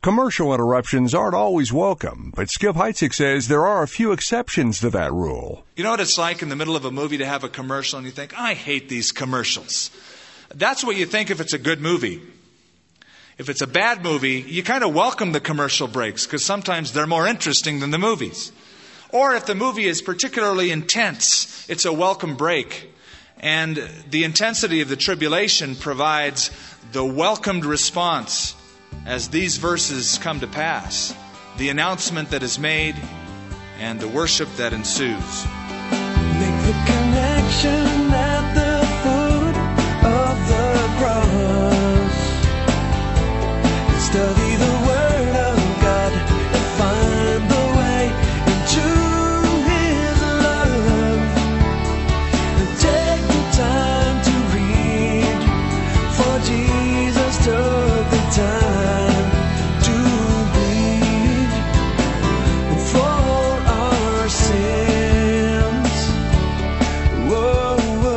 Commercial interruptions aren't always welcome, but Skip Heitzig says there are a few exceptions to that rule. You know what it's like in the middle of a movie to have a commercial and you think, I hate these commercials. That's what you think if it's a good movie. If it's a bad movie, you kind of welcome the commercial breaks because sometimes they're more interesting than the movies. Or if the movie is particularly intense, it's a welcome break. And the intensity of the tribulation provides the welcomed response as these verses come to pass, the announcement that is made and the worship that ensues. Make the connection at the foot of the cross. Study the Word of God and find the way into His love. And take the time to read, for Jesus took the time to bleed for our sins. Whoa,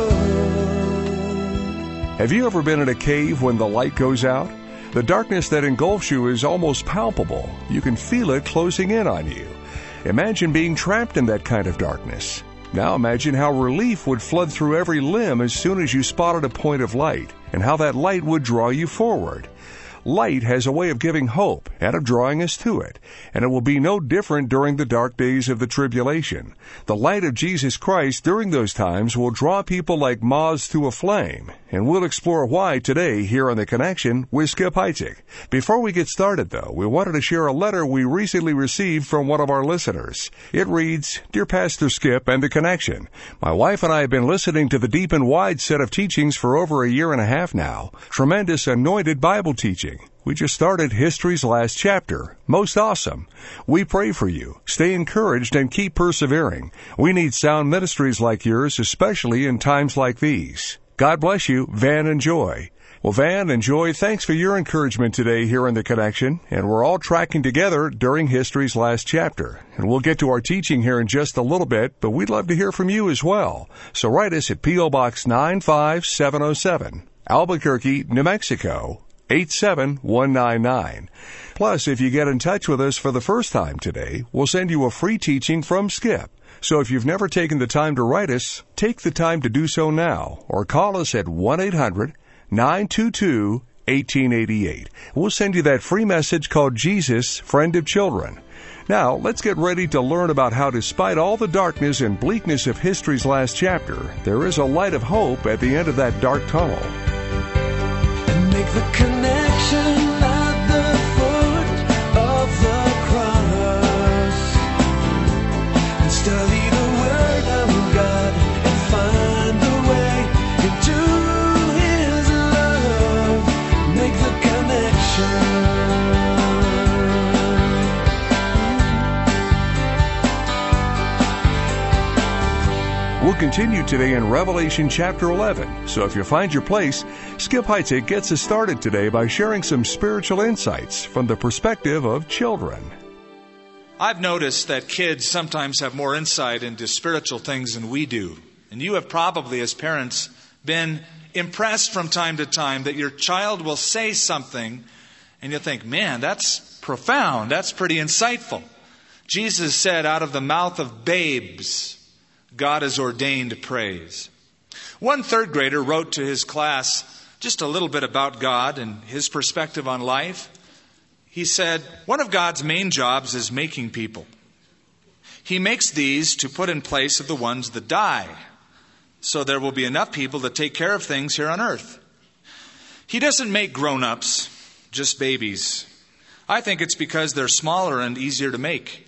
whoa. Have you ever been in a cave when the light goes out? The darkness that engulfs you is almost palpable. You can feel it closing in on you. Imagine being trapped in that kind of darkness. Now imagine how relief would flood through every limb as soon as you spotted a point of light, and how that light would draw you forward. Light has a way of giving hope and of drawing us to it, and it will be no different during the dark days of the tribulation. The light of Jesus Christ during those times will draw people like moths to a flame, and we'll explore why today here on The Connection with Skip Heitzig. Before we get started, though, we wanted to share a letter we recently received from one of our listeners. It reads, Dear Pastor Skip and The Connection, my wife and I have been listening to the Deep and Wide set of teachings for over a year and a half now. Tremendous anointed Bible teaching. We just started history's last chapter. Most awesome. We pray for you. Stay encouraged and keep persevering. We need sound ministries like yours, especially in times like these. God bless you, Van and Joy. Well, Van and Joy, thanks for your encouragement today here in The Connection, and we're all tracking together during history's last chapter. And we'll get to our teaching here in just a little bit, but we'd love to hear from you as well. So write us at P.O. Box 95707, Albuquerque, New Mexico, 87199. Plus, if you get in touch with us for the first time today, we'll send you a free teaching from Skip. So if you've never taken the time to write us, take the time to do so now, or call us at 1-800-922-1888. We'll send you that free message called Jesus, Friend of Children. Now, let's get ready to learn about how, despite all the darkness and bleakness of history's last chapter, there is a light of hope at the end of that dark tunnel. Make the connection at the foot of the cross, and study the Word of God and find the way into His love. Make the connection. We'll continue today in Revelation chapter 11. So if you find your place, Skip Heitzig gets us started today by sharing some spiritual insights from the perspective of children. I've noticed that kids sometimes have more insight into spiritual things than we do. And you have probably, as parents, been impressed from time to time that your child will say something and you'll think, man, that's profound. That's pretty insightful. Jesus said, out of the mouth of babes, God has ordained praise. One third grader wrote to his class just a little bit about God and his perspective on life. He said, one of God's main jobs is making people. He makes these to put in place of the ones that die, so there will be enough people to take care of things here on earth. He doesn't make grown-ups, just babies. I think it's because they're smaller and easier to make.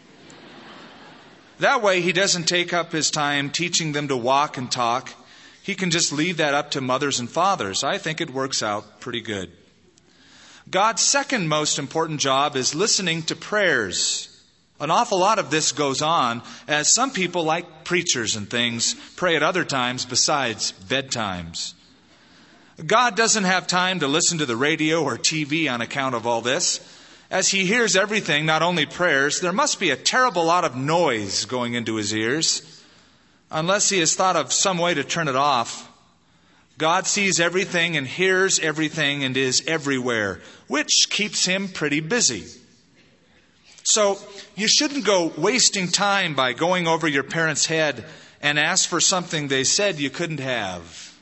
That way, he doesn't take up his time teaching them to walk and talk. He can just leave that up to mothers and fathers. I think it works out pretty good. God's second most important job is listening to prayers. An awful lot of this goes on as some people, like preachers and things, pray at other times besides bedtimes. God doesn't have time to listen to the radio or TV on account of all this. As He hears everything, not only prayers, there must be a terrible lot of noise going into His ears. Unless He has thought of some way to turn it off, God sees everything and hears everything and is everywhere, which keeps him pretty busy. So you shouldn't go wasting time by going over your parents' head and ask for something they said you couldn't have.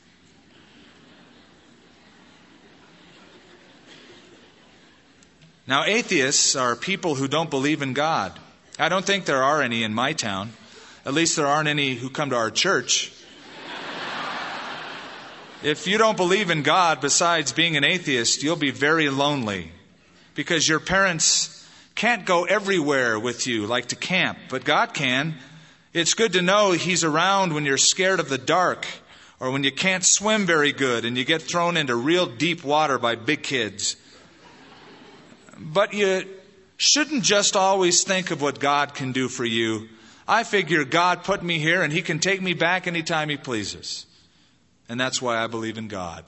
Now, atheists are people who don't believe in God. I don't think there are any in my town. At least there aren't any who come to our church. If you don't believe in God, besides being an atheist, you'll be very lonely, because your parents can't go everywhere with you like to camp, but God can. It's good to know He's around when you're scared of the dark, or when you can't swim very good and you get thrown into real deep water by big kids. But you shouldn't just always think of what God can do for you. I figure God put me here and He can take me back anytime He pleases. And that's why I believe in God.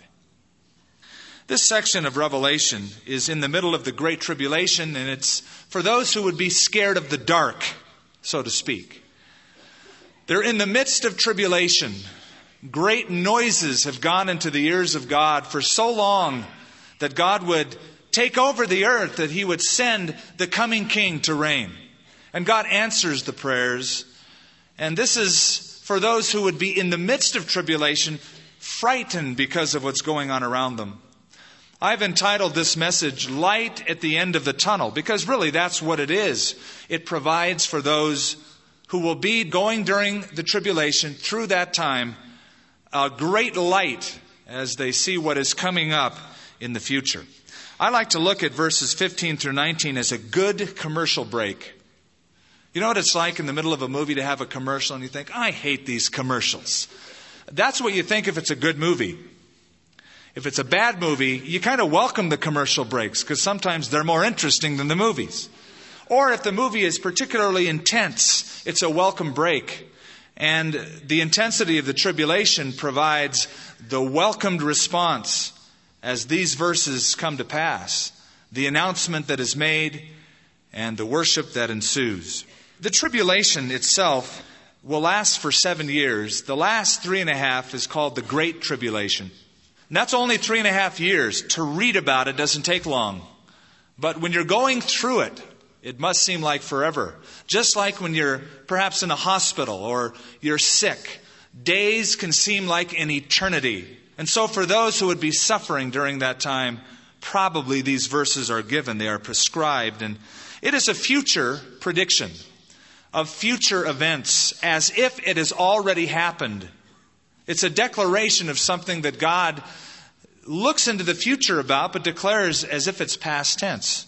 This section of Revelation is in the middle of the Great Tribulation, and it's for those who would be scared of the dark, so to speak. They're in the midst of tribulation. Great noises have gone into the ears of God for so long that God would take over the earth, that He would send the coming King to reign. And God answers the prayers. And this is for those who would be in the midst of tribulation, frightened because of what's going on around them. I've entitled this message, Light at the End of the Tunnel, because really that's what it is. It provides for those who will be going during the tribulation, through that time, a great light as they see what is coming up in the future. I like to look at verses 15 through 19 as a good commercial break. You know what it's like in the middle of a movie to have a commercial and you think, I hate these commercials. That's what you think if it's a good movie. If it's a bad movie, you kind of welcome the commercial breaks because sometimes they're more interesting than the movies. Or if the movie is particularly intense, it's a welcome break. And the intensity of the tribulation provides the welcomed response as these verses come to pass, the announcement that is made and the worship that ensues. The tribulation itself will last for 7 years. The last 3.5 is called the Great Tribulation. And that's only 3.5 years. To read about it doesn't take long. But when you're going through it, it must seem like forever. Just like when you're perhaps in a hospital or you're sick, days can seem like an eternity. And so for those who would be suffering during that time, probably these verses are given. They are prescribed. And it is a future prediction of future events as if it has already happened. It's a declaration of something that God looks into the future about, but declares as if it's past tense.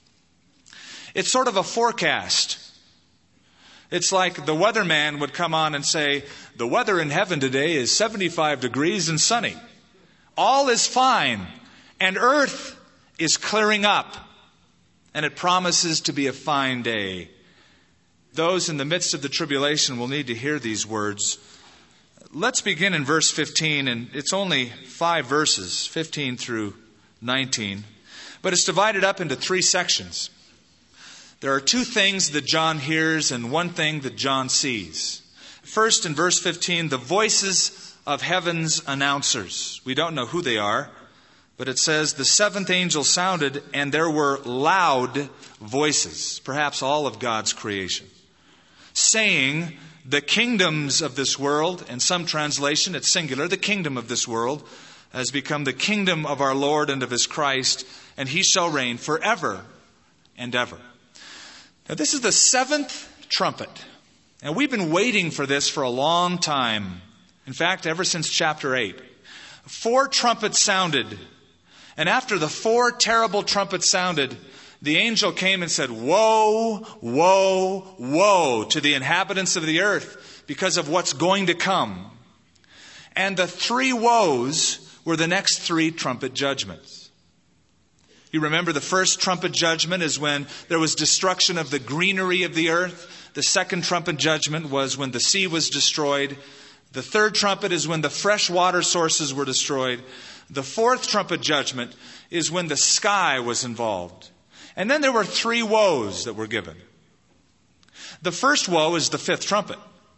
It's sort of a forecast. It's like the weatherman would come on and say, the weather in heaven today is 75 degrees and sunny. All is fine, and earth is clearing up, and it promises to be a fine day. Those in the midst of the tribulation will need to hear these words. Let's begin in verse 15, and it's only 5 verses, 15 through 19. But it's divided up into 3 sections. There are 2 things that John hears and 1 thing that John sees. First, in verse 15, the voices of heaven's announcers. We don't know who they are, but it says, the 7th angel sounded, and there were loud voices, perhaps all of God's creation, saying, the kingdoms of this world, in some translation it's singular, the kingdom of this world has become the kingdom of our Lord and of His Christ, and He shall reign forever and ever. Now this is the 7th trumpet, and we've been waiting for this for a long time. In fact, ever since chapter 8. 4 trumpets sounded, and after the 4 terrible trumpets sounded, the angel came and said, woe, woe, woe to the inhabitants of the earth because of what's going to come. And the 3 woes were the next 3 trumpet judgments. You remember the first trumpet judgment is when there was destruction of the greenery of the earth. The second trumpet judgment was when the sea was destroyed. The third trumpet is when the fresh water sources were destroyed. The 4th trumpet judgment is when the sky was involved. And then there were 3 woes that were given. The first woe is the 5th trumpet.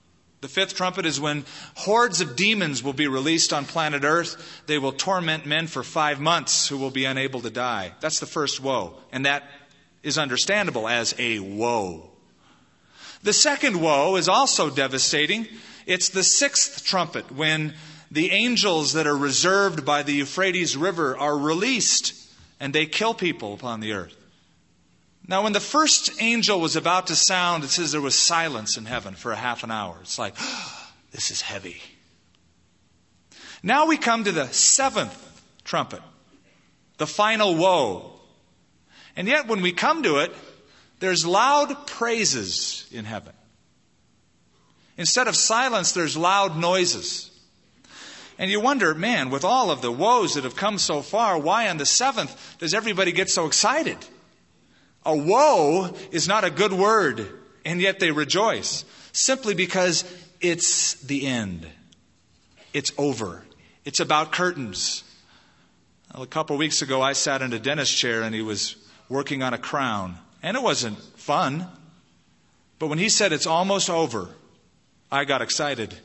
The fifth trumpet is when hordes of demons will be released on planet Earth. They will torment men for 5 months who will be unable to die. That's the first woe. And that is understandable as a woe. The second woe is also devastating. It's the sixth trumpet, when the angels that are reserved by the Euphrates River are released and they kill people upon the earth. Now, when the first angel was about to sound, it says there was silence in heaven for a half an hour. It's like, this is heavy. Now we come to the seventh trumpet, the final woe. And yet when we come to it, there's loud praises in heaven. Instead of silence, there's loud noises. And you wonder, man, with all of the woes that have come so far, why on the seventh does everybody get so excited? A woe is not a good word, and yet they rejoice. Simply because it's the end. It's over. It's about curtains. Well, a couple of weeks ago, I sat in a dentist chair, and he was working on a crown. And it wasn't fun. But when he said it's almost over, I got excited.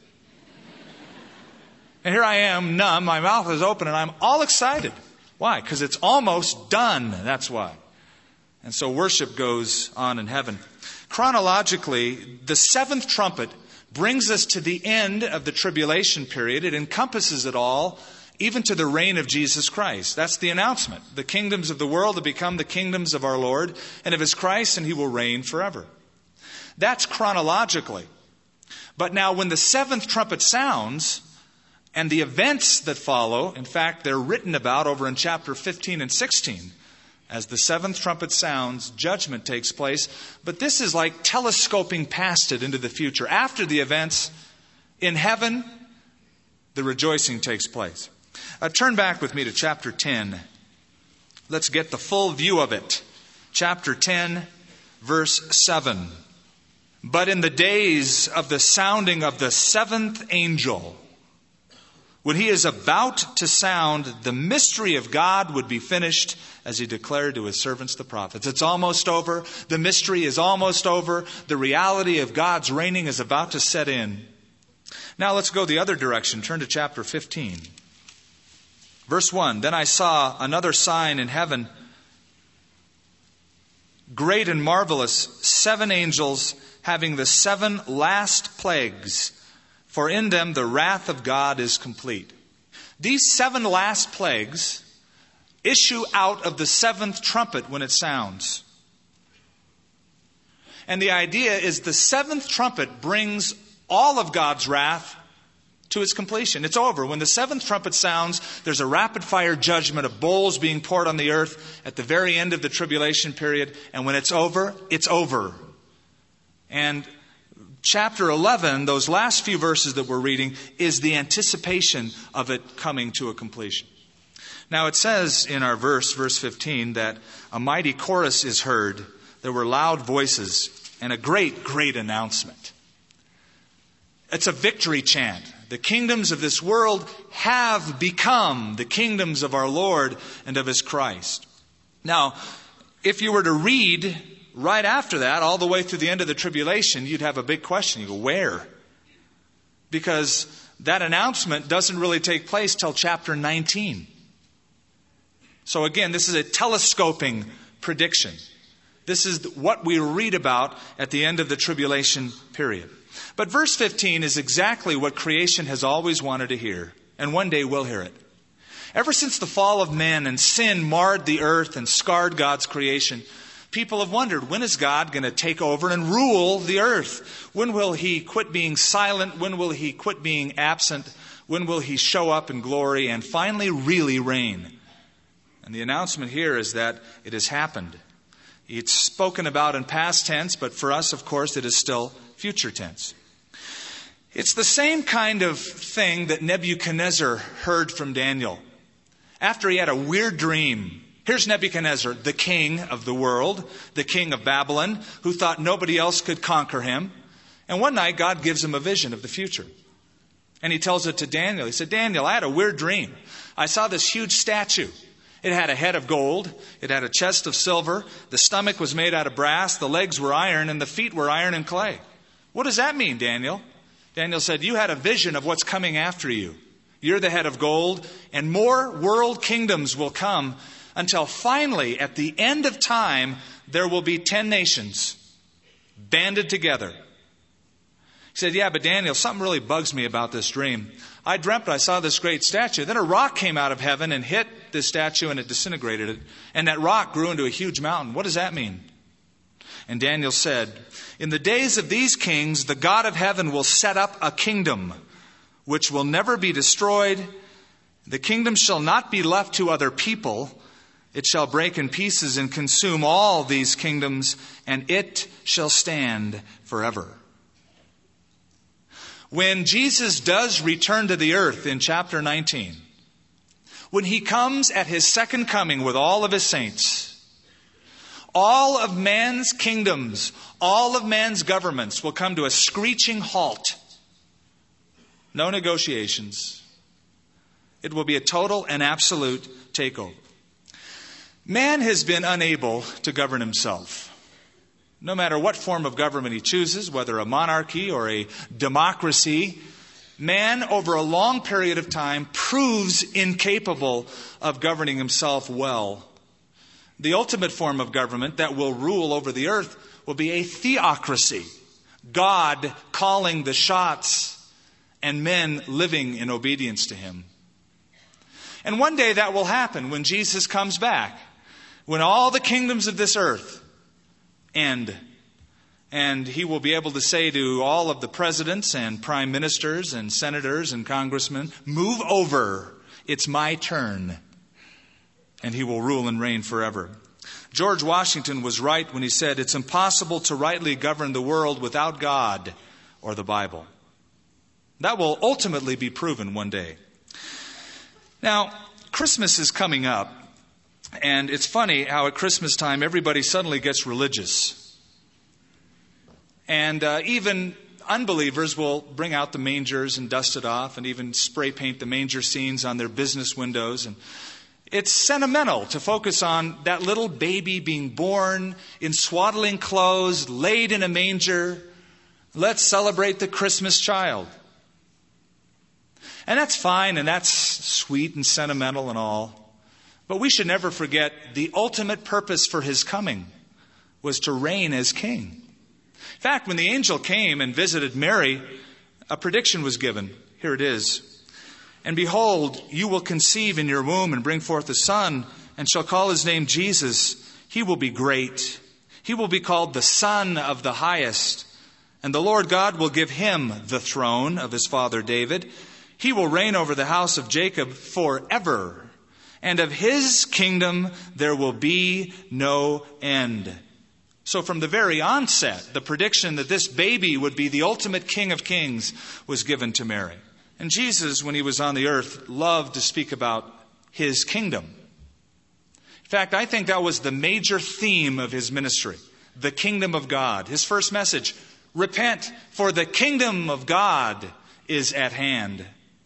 And here I am, numb, my mouth is open, and I'm all excited. Why? Because it's almost done. That's why. And so worship goes on in heaven. Chronologically, the seventh trumpet brings us to the end of the tribulation period. It encompasses it all, even to the reign of Jesus Christ. That's the announcement. The kingdoms of the world have become the kingdoms of our Lord and of His Christ, and He will reign forever. That's chronologically. But now when the seventh trumpet sounds, and the events that follow, in fact, they're written about over in chapter 15 and 16. As the seventh trumpet sounds, judgment takes place. But this is like telescoping past it into the future. After the events, in heaven, the rejoicing takes place. Turn back with me to chapter 10. Let's get the full view of it. Chapter 10, verse 7. But in the days of the sounding of the seventh angel, when he is about to sound, the mystery of God would be finished, as He declared to His servants the prophets. It's almost over. The mystery is almost over. The reality of God's reigning is about to set in. Now let's go the other direction. Turn to chapter 15. Verse 1. Then I saw another sign in heaven, great and marvelous, 7 angels having the 7 last plagues. For in them the wrath of God is complete. These 7 last plagues issue out of the 7th trumpet when it sounds. And the idea is the 7th trumpet brings all of God's wrath to its completion. It's over. When the 7th trumpet sounds, there's a rapid fire judgment of bowls being poured on the earth at the very end of the tribulation period. And when it's over, it's over. And chapter 11, those last few verses that we're reading, is the anticipation of it coming to a completion. Now it says in our verse 15, that a mighty chorus is heard. There were loud voices and a great, great announcement. It's a victory chant. The kingdoms of this world have become the kingdoms of our Lord and of His Christ. Now, if you were to read right after that, all the way through the end of the tribulation, you'd have a big question. You go, where? Because that announcement doesn't really take place till chapter 19. So again, this is a telescoping prediction. This is what we read about at the end of the tribulation period. But verse 15 is exactly what creation has always wanted to hear, and one day we'll hear it. Ever since the fall of man and sin marred the earth and scarred God's creation, people have wondered, when is God going to take over and rule the earth? When will He quit being silent? When will He quit being absent? When will He show up in glory and finally really reign? And the announcement here is that it has happened. It's spoken about in past tense, but for us, of course, it is still future tense. It's the same kind of thing that Nebuchadnezzar heard from Daniel. After he had a weird dream, here's Nebuchadnezzar, the king of the world, the king of Babylon, who thought nobody else could conquer him. And one night, God gives him a vision of the future. And He tells it to Daniel. He said, Daniel, I had a weird dream. I saw this huge statue. It had a head of gold. It had a chest of silver. The stomach was made out of brass. The legs were iron, and the feet were iron and clay. What does that mean, Daniel? Daniel said, you had a vision of what's coming after you. You're the head of gold, and more world kingdoms will come until finally, at the end of time, there will be 10 nations banded together. He said, yeah, but Daniel, something really bugs me about this dream. I dreamt I saw this great statue. Then a rock came out of heaven and hit this statue and it disintegrated it. And that rock grew into a huge mountain. What does that mean? And Daniel said, in the days of these kings, the God of heaven will set up a kingdom which will never be destroyed. The kingdom shall not be left to other people. It shall break in pieces and consume all these kingdoms, and it shall stand forever. When Jesus does return to the earth in chapter 19, when he comes at his second coming with all of his saints, all of man's kingdoms, all of man's governments will come to a screeching halt. No negotiations. It will be a total and absolute takeover. Man has been unable to govern himself. No matter what form of government he chooses, whether a monarchy or a democracy, man over a long period of time proves incapable of governing himself well. The ultimate form of government that will rule over the earth will be a theocracy. God calling the shots and men living in obedience to him. And one day that will happen when Jesus comes back, when all the kingdoms of this earth end. And he will be able to say to all of the presidents and prime ministers and senators and congressmen, move over, it's my turn. And he will rule and reign forever. George Washington was right when he said, it's impossible to rightly govern the world without God or the Bible. That will ultimately be proven one day. Now, Christmas is coming up, and it's funny how at Christmas time everybody suddenly gets religious. And even unbelievers will bring out the mangers and dust it off and even spray paint the manger scenes on their business windows. And it's sentimental to focus on that little baby being born in swaddling clothes, laid in a manger. Let's celebrate the Christmas child. And that's fine, and that's sweet and sentimental and all. But we should never forget the ultimate purpose for his coming was to reign as king. In fact, when the angel came and visited Mary, a prediction was given. Here it is. And behold, you will conceive in your womb and bring forth a son, and shall call his name Jesus. He will be great. He will be called the Son of the Highest. And the Lord God will give him the throne of his father David. He will reign over the house of Jacob forever. And of his kingdom there will be no end. So from the very onset, the prediction that this baby would be the ultimate King of Kings was given to Mary. And Jesus, when he was on the earth, loved to speak about his kingdom. In fact, I think that was the major theme of his ministry, the kingdom of God. His first message, repent, for the kingdom of God is at hand.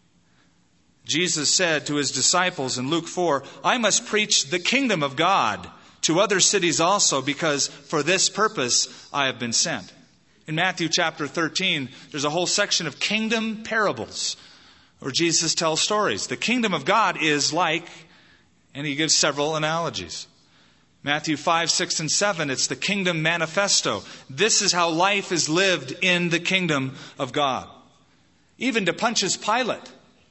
Jesus said to his disciples in Luke 4, I must preach the kingdom of God to other cities also, because for this purpose I have been sent. In Matthew chapter 13, there's a whole section of kingdom parables where Jesus tells stories. The kingdom of God is like, and he gives several analogies. Matthew 5, 6, and 7, it's the kingdom manifesto. This is how life is lived in the kingdom of God. Even to Pontius Pilate,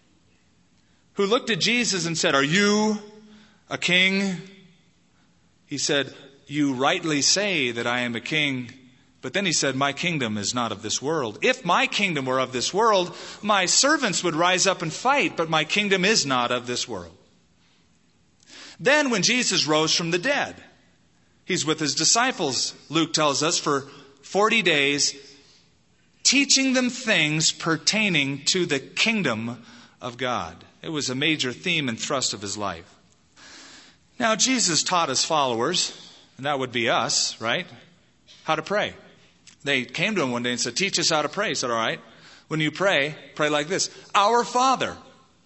who looked at Jesus and said, are you a king? He said, you rightly say that I am a king. But then he said, my kingdom is not of this world. If my kingdom were of this world, my servants would rise up and fight, but my kingdom is not of this world. Then when Jesus rose from the dead, he's with his disciples, Luke tells us, for 40 days, teaching them things pertaining to the kingdom of God. It was a major theme and thrust of his life. Now, Jesus taught his followers, and that would be us, right, how to pray. They came to him one day and said, teach us how to pray. He said, all right, when you pray, pray like this. Our Father,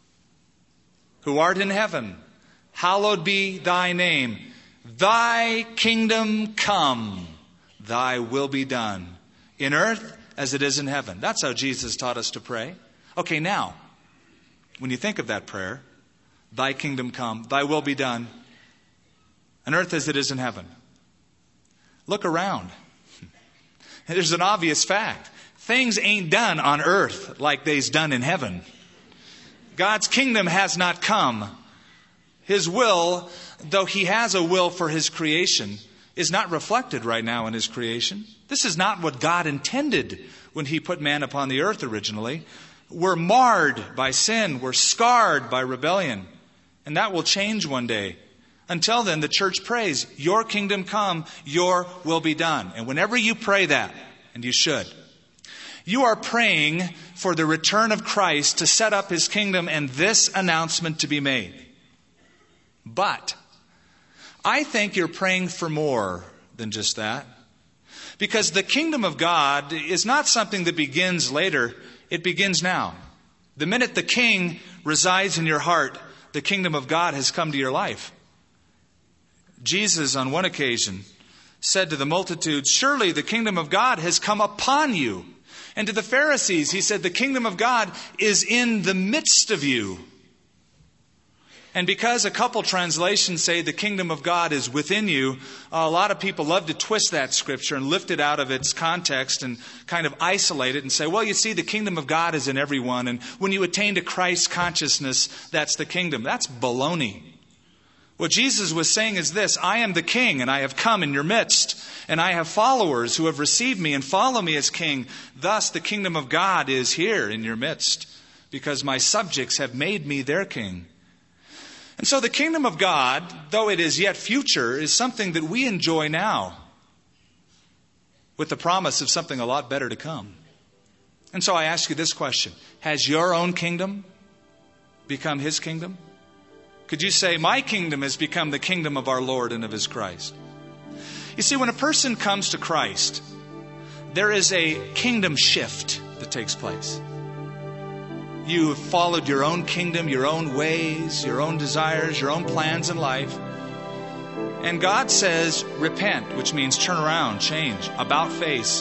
who art in heaven, hallowed be thy name. Thy kingdom come, thy will be done, in earth as it is in heaven. That's how Jesus taught us to pray. Okay, now, when you think of that prayer, thy kingdom come, thy will be done, on earth as it is in heaven. Look around. There's an obvious fact. Things ain't done on earth like they's done in heaven. God's kingdom has not come. His will, though He has a will for His creation, is not reflected right now in His creation. This is not what God intended when He put man upon the earth originally. We're marred by sin. We're scarred by rebellion. And that will change one day. Until then, the church prays, your kingdom come, your will be done. And whenever you pray that, and you should, you are praying for the return of Christ to set up His kingdom and this announcement to be made. But I think you're praying for more than just that. Because the kingdom of God is not something that begins later. It begins now. The minute the King resides in your heart, the kingdom of God has come to your life. Jesus, on one occasion, said to the multitudes, surely the kingdom of God has come upon you. And to the Pharisees, He said, the kingdom of God is in the midst of you. And because a couple translations say the kingdom of God is within you, a lot of people love to twist that scripture and lift it out of its context and kind of isolate it and say, well, you see, the kingdom of God is in everyone. And when you attain to Christ consciousness, that's the kingdom. That's baloney. What Jesus was saying is this, I am the King, and I have come in your midst, and I have followers who have received me and follow me as King. Thus, the kingdom of God is here in your midst, because my subjects have made me their King. And so the kingdom of God, though it is yet future, is something that we enjoy now, with the promise of something a lot better to come. And so I ask you this question, has your own kingdom become His kingdom? Could you say, my kingdom has become the kingdom of our Lord and of His Christ? You see, when a person comes to Christ, there is a kingdom shift that takes place. You have followed your own kingdom, your own ways, your own desires, your own plans in life. And God says, repent, which means turn around, change, about face.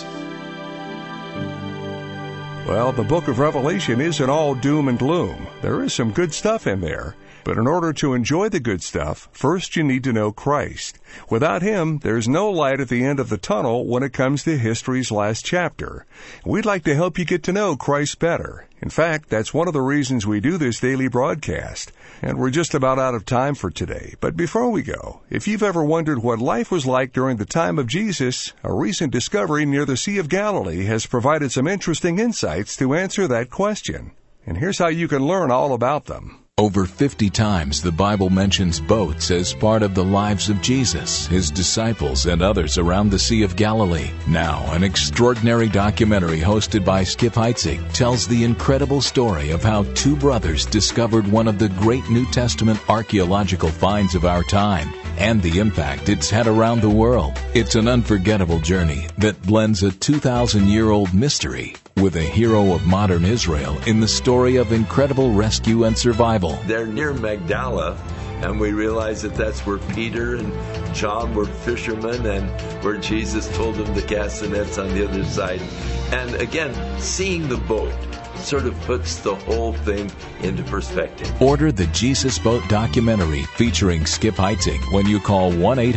Well, the book of Revelation isn't all doom and gloom. There is some good stuff in there. But in order to enjoy the good stuff, first you need to know Christ. Without Him, there's no light at the end of the tunnel when it comes to history's last chapter. We'd like to help you get to know Christ better. In fact, that's one of the reasons we do this daily broadcast. And we're just about out of time for today. But before we go, if you've ever wondered what life was like during the time of Jesus, a recent discovery near the Sea of Galilee has provided some interesting insights to answer that question. And here's how you can learn all about them. Over 50 times the Bible mentions boats as part of the lives of Jesus, His disciples, and others around the Sea of Galilee. Now, an extraordinary documentary hosted by Skip Heitzig tells the incredible story of how two brothers discovered one of the great New Testament archaeological finds of our time and the impact it's had around the world. It's an unforgettable journey that blends a 2,000-year-old mystery with a hero of modern Israel in the story of incredible rescue and survival. They're near Magdala, and we realize that that's where Peter and John were fishermen and where Jesus told them to cast the nets on the other side. And again, seeing the boat sort of puts the whole thing into perspective. Order the Jesus Boat documentary featuring Skip Heitzig when you call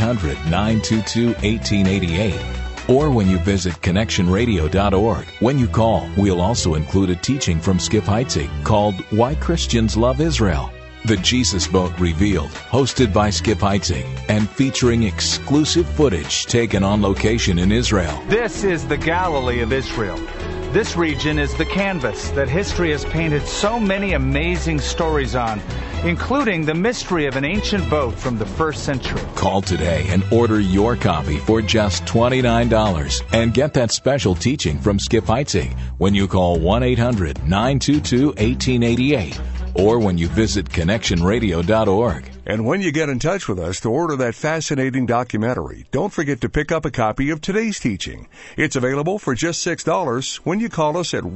1-800-922-1888. Or when you visit ConnectionRadio.org. When you call, we'll also include a teaching from Skip Heitzig called Why Christians Love Israel. The Jesus Boat Revealed, hosted by Skip Heitzig, and featuring exclusive footage taken on location in Israel. This is the Galilee of Israel. This region is the canvas that history has painted so many amazing stories on, including the mystery of an ancient boat from the 1st century. Call today and order your copy for just $29 and get that special teaching from Skip Heitzig when you call 1-800-922-1888 or when you visit ConnectionRadio.org. And when you get in touch with us to order that fascinating documentary, don't forget to pick up a copy of today's teaching. It's available for just $6 when you call us at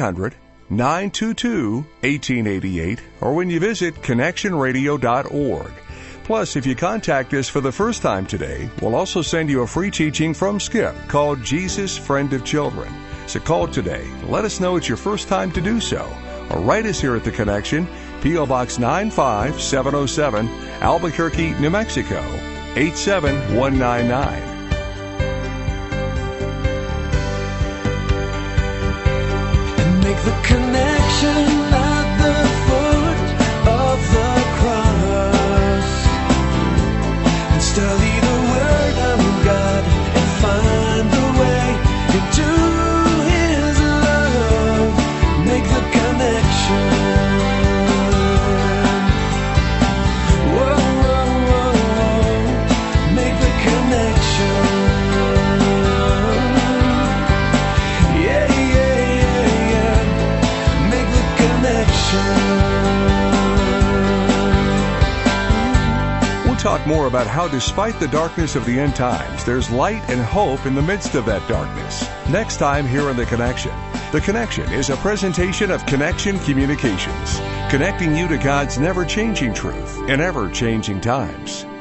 1-800-922-1888 or when you visit ConnectionRadio.org. Plus, if you contact us for the first time today, we'll also send you a free teaching from Skip called Jesus, Friend of Children. So call today. Let us know it's your first time to do so. Or write us here at The Connection, P.O. Box 95707, Albuquerque, New Mexico, 87199. And make the connection at the foot of the cross. And study the Word of God and find the way into His love. Make the connection. Whoa, whoa, whoa, whoa. Make the connection. Yeah, yeah, yeah, yeah. Make the connection. We'll talk more about how, despite the darkness of the end times, there's light and hope in the midst of that darkness. Next time here on The Connection. The Connection is a presentation of Connection Communications, connecting you to God's never-changing truth in ever-changing times.